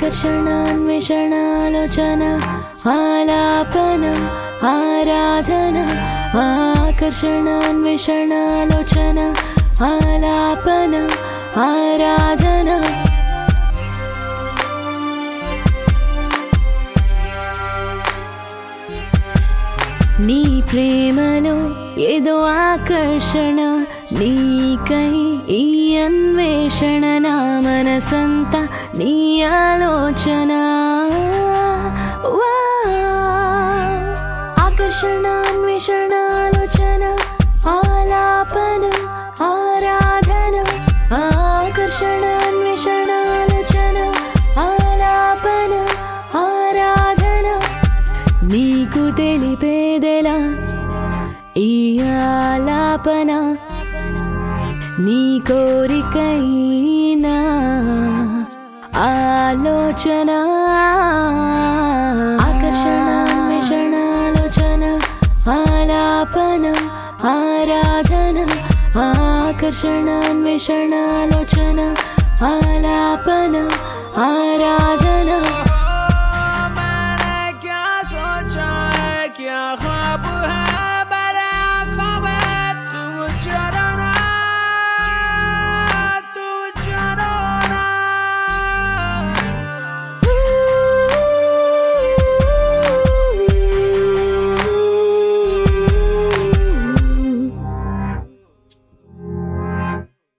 ఆకర్షణాన్వేషణాలోచన ఆలాపన ఆరాధన ఆకర్షణాన్వేషణాలోచన ఆలాపన ఆరాధన నీ ప్రేమలో ఏదో ఆకర్షణ నీకై ఈ అన్వేషణ నా మనసంతా నీ ఆలోచన ఆకర్షణ అన్వేషణాలోచన ఆలాపన ఆరాధన ఆకర్షణ అన్వేషణాలోచన ఆలాపన ఆరాధన నీకు తెలిపేదెలా ఈ ఆలాపన నీ కోరికైనా ఆలోచన ఆకర్షణాన్వేషణాలోచన ఆలాపన ఆరాధన ఆకర్షణాన్వేషణాలోచన ఆలాపన ఆరాధన